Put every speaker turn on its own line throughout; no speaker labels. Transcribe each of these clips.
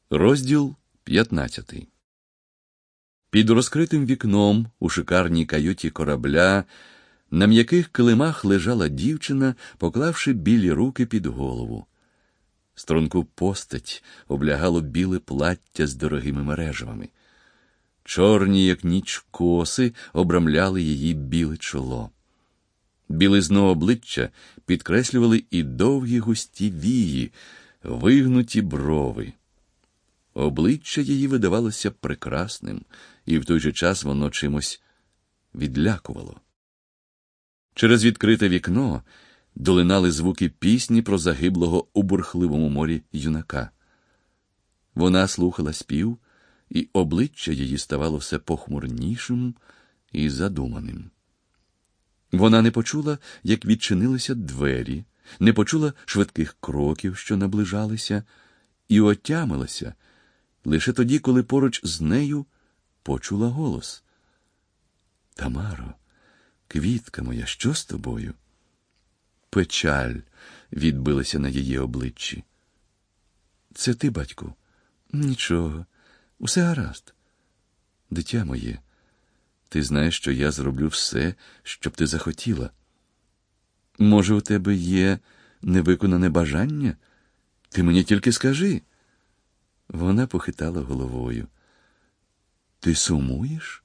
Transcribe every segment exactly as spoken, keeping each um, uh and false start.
Розділ п'ятнадцятий. Під розкритим вікном у шикарній каюті корабля на м'яких килимах лежала дівчина, поклавши білі руки під голову. Струнку постать облягало біле плаття з дорогими мережевами. Чорні, як ніч, коси обрамляли її біле чоло. Білизну обличчя підкреслювали і довгі густі вії, вигнуті брови. Обличчя її видавалося прекрасним, і в той же час воно чимось відлякувало. Через відкрите вікно долинали звуки пісні про загиблого у бурхливому морі юнака. Вона слухала спів, і обличчя її ставало все похмурнішим і задуманим. Вона не почула, як відчинилися двері, не почула швидких кроків, що наближалися, і отямилася лише тоді, коли поруч з нею почула голос. «Тамаро, квітка моя, що з тобою?» Печаль відбилася на її обличчі. «Це ти, батьку?» «Нічого, усе гаразд. Дитя моє, ти знаєш, що я зроблю все, щоб ти захотіла. Може, у тебе є невиконане бажання? Ти мені тільки скажи». Вона похитала головою. «Ти сумуєш?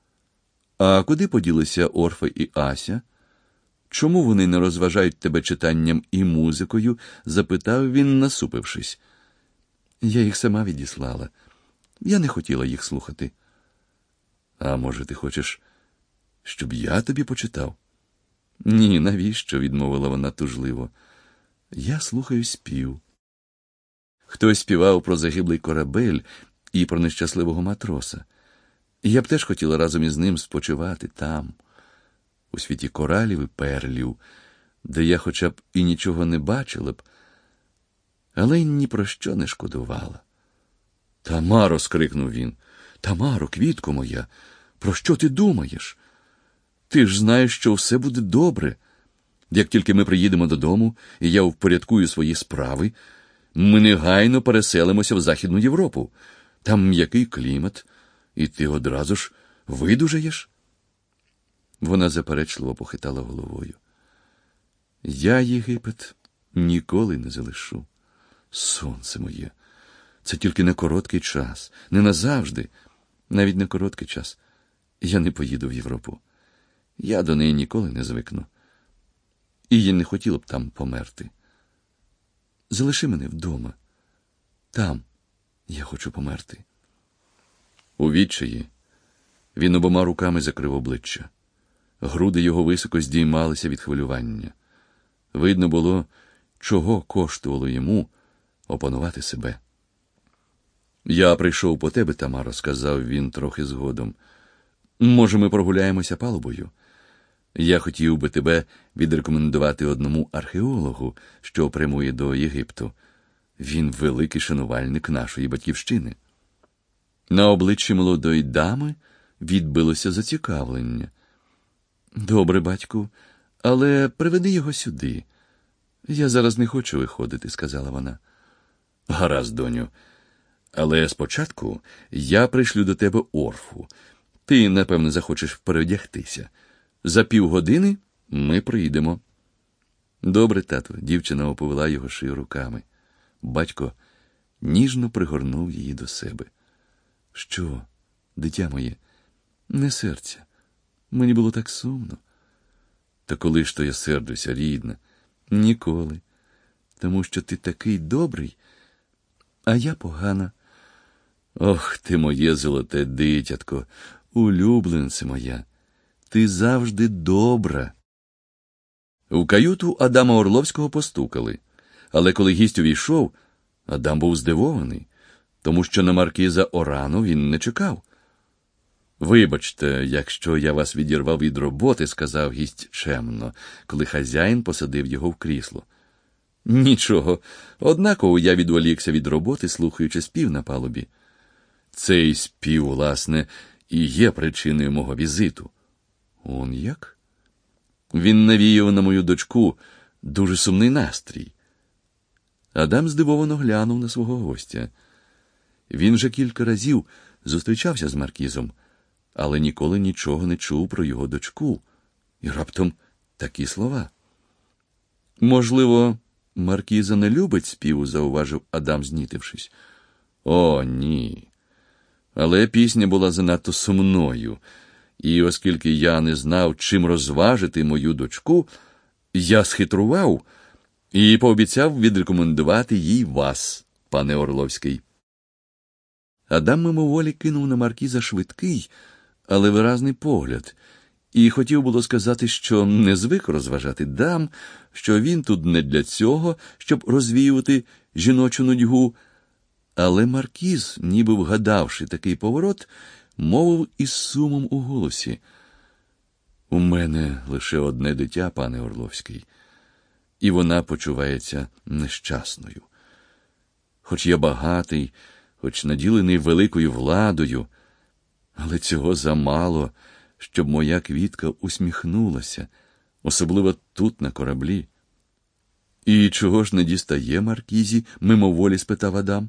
А куди поділися Орфа і Ася? Чому вони не розважають тебе читанням і музикою?» – запитав він, насупившись. «Я їх сама відіслала. Я не хотіла їх слухати». «А може, ти хочеш, щоб я тобі почитав?» «Ні, навіщо?» – відмовила вона тужливо. «Я слухаю спів». Хтось співав про загиблий корабель і про нещасливого матроса. Я б теж хотіла разом із ним спочивати там, у світі коралів і перлів, де я хоча б і нічого не бачила б, але й ні про що не шкодувала. «Тамаро!» – скрикнув він. «Тамаро, квітко моя, про що ти думаєш? Ти ж знаєш, що все буде добре. Як тільки ми приїдемо додому, і я впорядкую свої справи, ми негайно переселимося в Західну Європу. Там м'який клімат, і ти одразу ж видужаєш». Вона заперечливо похитала головою. «Я Єгипет ніколи не залишу. Сонце моє, це тільки на короткий час, не назавжди, навіть на короткий час. Я не поїду в Європу. Я до неї ніколи не звикну. І я не хотіла б там померти. Залиши мене вдома. Там я хочу померти». У відчаї він обома руками закрив обличчя. Груди його високо здіймалися від хвилювання. Видно було, чого коштувало йому опанувати себе. «Я прийшов по тебе, Тамаро», – сказав він трохи згодом. «Може, ми прогуляємося палубою? Я хотів би тебе відрекомендувати одному археологу, що прямує до Єгипту. Він великий шанувальник нашої батьківщини». На обличчі молодої дами відбилося зацікавлення. «Добре, батьку, але приведи його сюди. Я зараз не хочу виходити», – сказала вона. «Гаразд, доню. Але спочатку я пришлю до тебе Орфу. Ти, напевно, захочеш переодягтися. За півгодини ми приїдемо». «Добре, тату», – дівчина оповела його шию руками. Батько ніжно пригорнув її до себе. «Що, дитя моє, не серця. Мені було так сумно». «Та коли ж то я сердуся, рідна?» «Ніколи. Тому що ти такий добрий, а я погана». «Ох, ти моє золоте дитятко, улюбленце моя, ти завжди добра». В каюту Адама Орловського постукали, але коли гість увійшов, Адам був здивований, тому що на маркіза Орану він не чекав. «Вибачте, якщо я вас відірвав від роботи», – сказав гість чемно, коли хазяїн посадив його в крісло. «Нічого, однаково я відволікся від роботи, слухаючи спів на палубі. Цей спів, власне, і є причиною мого візиту». «Он як?» «Він навіяв на мою дочку дуже сумний настрій». Адам здивовано глянув на свого гостя. Він вже кілька разів зустрічався з маркізом, але ніколи нічого не чув про його дочку. І раптом такі слова. Можливо, маркіза не любить співу, зауважив Адам, знітившись. О, ні. Але пісня була занадто сумною, і оскільки я не знав, чим розважити мою дочку, я схитрував і пообіцяв відрекомендувати їй вас, пане Орловський. Адам мимоволі кинув на маркіза швидкий, але виразний погляд, і хотів було сказати, що не звик розважати дам, що він тут не для цього, щоб розвіювати жіночу нудьгу. Але маркіз, ніби вгадавши такий поворот, мовив із сумом у голосі. «У мене лише одне дитя, пане Орловський, і вона почувається нещасною. Хоч я багатий, хоч наділений великою владою, але цього замало, щоб моя квітка усміхнулася, особливо тут, на кораблі». «І чого ж не дістає маркізі?» – мимоволі спитав Адам.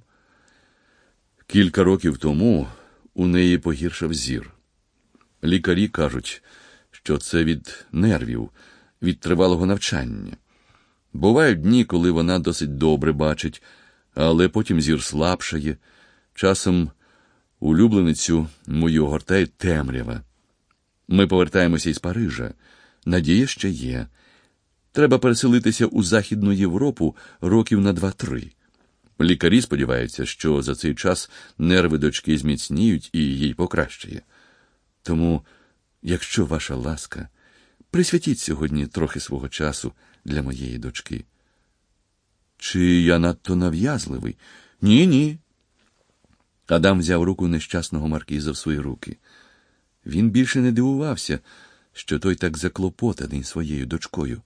Кілька років тому у неї погіршав зір. Лікарі кажуть, що це від нервів, від тривалого навчання. Бувають дні, коли вона досить добре бачить, але потім зір слабшає. Часом улюбленицю мою огортає темрява. Ми повертаємося із Парижа. Надія ще є. Треба переселитися у Західну Європу років на два-три. Лікарі сподіваються, що за цей час нерви дочки зміцніють і їй покращає. Тому, якщо ваша ласка, присвятіть сьогодні трохи свого часу для моєї дочки. Чи я надто нав'язливий? Ні-ні. Адам взяв руку нещасного маркіза в свої руки. Він більше не дивувався, що той так заклопотаний своєю дочкою.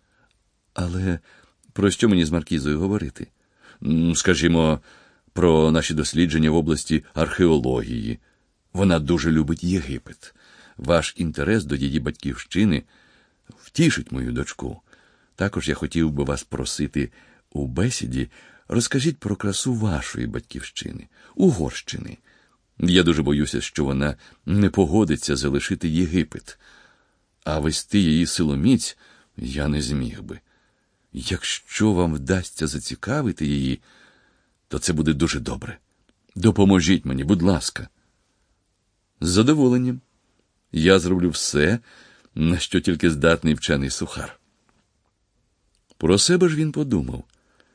Але про що мені з маркізою говорити? Скажімо, про наші дослідження в області археології. Вона дуже любить Єгипет. Ваш інтерес до її батьківщини втішить мою дочку. Також я хотів би вас просити у бесіді, розкажіть про красу вашої батьківщини, Угорщини. Я дуже боюся, що вона не погодиться залишити Єгипет, а вести її силоміць я не зміг би. Якщо вам вдасться зацікавити її, то це буде дуже добре. Допоможіть мені, будь ласка. З задоволенням. Я зроблю все, на що тільки здатний вчений сухар. Про себе ж він подумав.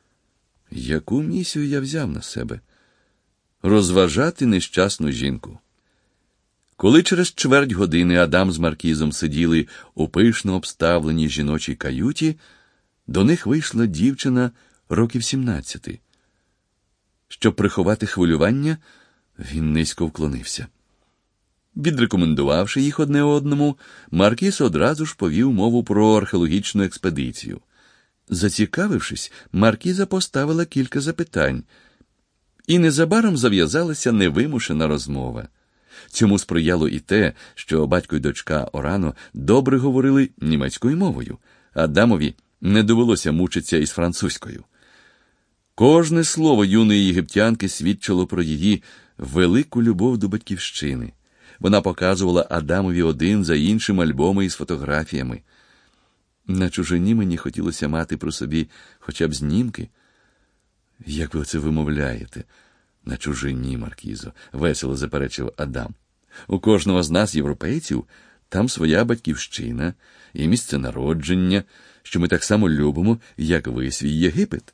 Яку місію я взяв на себе? Розважати нещасну жінку. Коли через чверть години Адам з маркізом сиділи у пишно обставленій жіночій каюті, до них вийшла дівчина років сімнадцяти. Щоб приховати хвилювання, він низько вклонився. Відрекомендувавши їх одне одному, маркіз одразу ж повів мову про археологічну експедицію. Зацікавившись, маркіза поставила кілька запитань, і незабаром зав'язалася невимушена розмова. Цьому сприяло і те, що батько й дочка Орано добре говорили німецькою мовою, Адамові не довелося мучитися із французькою. Кожне слово юної єгиптянки свідчило про її велику любов до батьківщини. Вона показувала Адамові один за іншим альбоми із фотографіями. На чужині мені хотілося мати при собі хоча б знімки. Як ви це вимовляєте? На чужині, маркізо, весело заперечив Адам. У кожного з нас, європейців, там своя батьківщина і місце народження, що ми так само любимо, як ви свій Єгипет.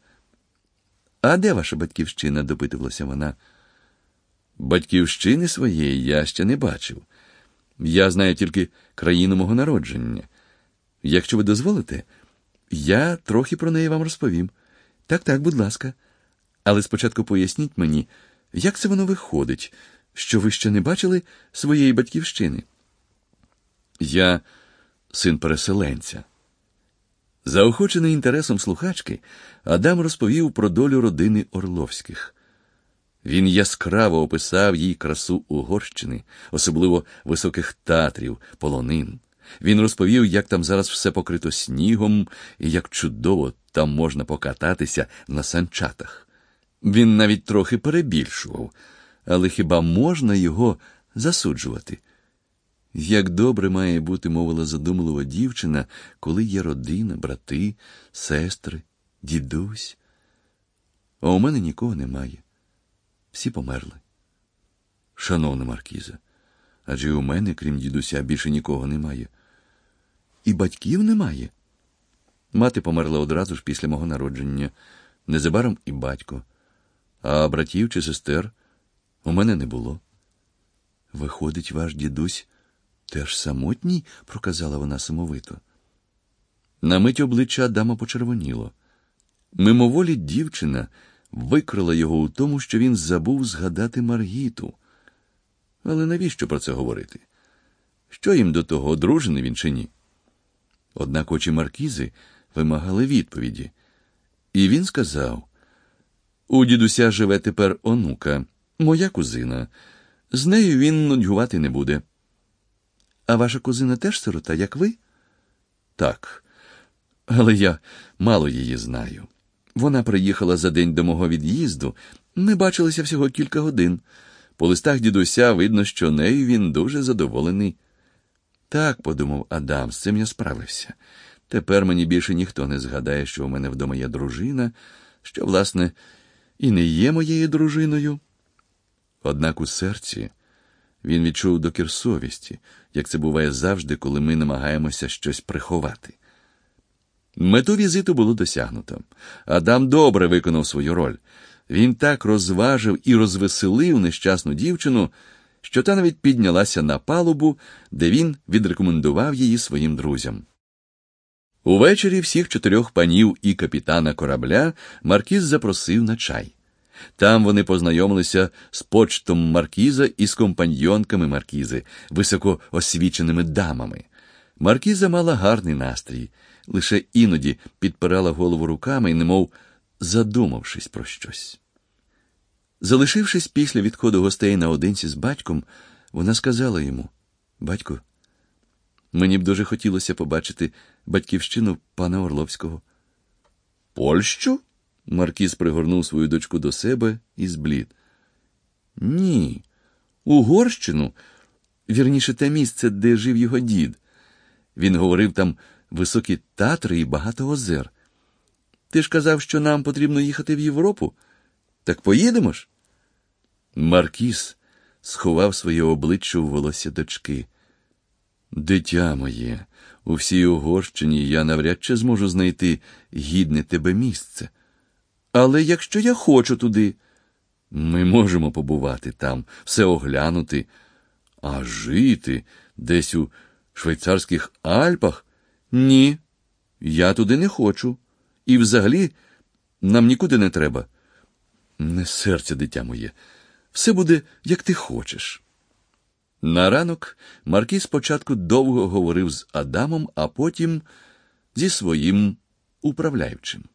А де ваша батьківщина? Допитувалася вона. Батьківщини своєї я ще не бачив. Я знаю тільки країну мого народження. Якщо ви дозволите, я трохи про неї вам розповім. Так-так, будь ласка. Але спочатку поясніть мені, як це воно виходить, що ви ще не бачили своєї батьківщини? Я син переселенця. Заохочений інтересом слухачки, Адам розповів про долю родини Орловських. Він яскраво описав їй красу Угорщини, особливо високих Татрів, полонин. Він розповів, як там зараз все покрито снігом і як чудово там можна покататися на санчатах. Він навіть трохи перебільшував. Але хіба можна його засуджувати? Як добре має бути, мовила задумливо дівчина, коли є родина, брати, сестри, дідусь. А у мене нікого немає. Всі померли. Шановна маркіза, адже у мене, крім дідуся, більше нікого немає. І батьків немає. Мати померла одразу ж після мого народження, незабаром і батько. А братів чи сестер у мене не було. Виходить, ваш дідусь теж самотній, проказала вона сумовито. На мить обличчя Адама почервоніло. Мимоволі дівчина викрила його у тому, що він забув згадати Маргіту. Але навіщо про це говорити? Що їм до того, одружений він чи ні? Однак очі маркізи вимагали відповіді. І він сказав: у дідуся живе тепер онука, моя кузина. З нею він нудьгувати не буде. А ваша кузина теж сирота, як ви? Так, але я мало її знаю. Вона приїхала за день до мого від'їзду, ми бачилися всього кілька годин. По листах дідуся видно, що нею він дуже задоволений. Так, подумав Адам, з цим я справився. Тепер мені більше ніхто не згадає, що у мене вдома є дружина, що, власне, і не є моєю дружиною. Однак у серці він відчув докір совісті, як це буває завжди, коли ми намагаємося щось приховати. Мету візиту було досягнуто. Адам добре виконав свою роль. Він так розважив і розвеселив нещасну дівчину, що та навіть піднялася на палубу, де він відрекомендував її своїм друзям. Увечері всіх чотирьох панів і капітана корабля маркіз запросив на чай. Там вони познайомилися з почтом маркіза і з компаньйонками маркізи, високоосвіченими дамами. Маркіза мала гарний настрій, лише іноді підпирала голову руками і немов задумавшись про щось. Залишившись після відходу гостей наодинці з батьком, вона сказала йому: «Батько, мені б дуже хотілося побачити батьківщину пана Орловського». «Польщу?» Маркіз пригорнув свою дочку до себе і зблід. «Ні, Угорщину, вірніше те місце, де жив його дід. Він говорив, там високі Татри і багато озер. Ти ж казав, що нам потрібно їхати в Європу? Так поїдемо ж?» Маркіз сховав своє обличчя у волосся дочки. «Дитя моє, у всій Угорщині я навряд чи зможу знайти гідне тебе місце. Але якщо я хочу туди, ми можемо побувати там, все оглянути. А жити десь у швейцарських Альпах? Ні, я туди не хочу. І взагалі нам нікуди не треба. Не серця, дитя моє, все буде, як ти хочеш». На ранок маркіз спочатку довго говорив з Адамом, а потім зі своїм управляючим.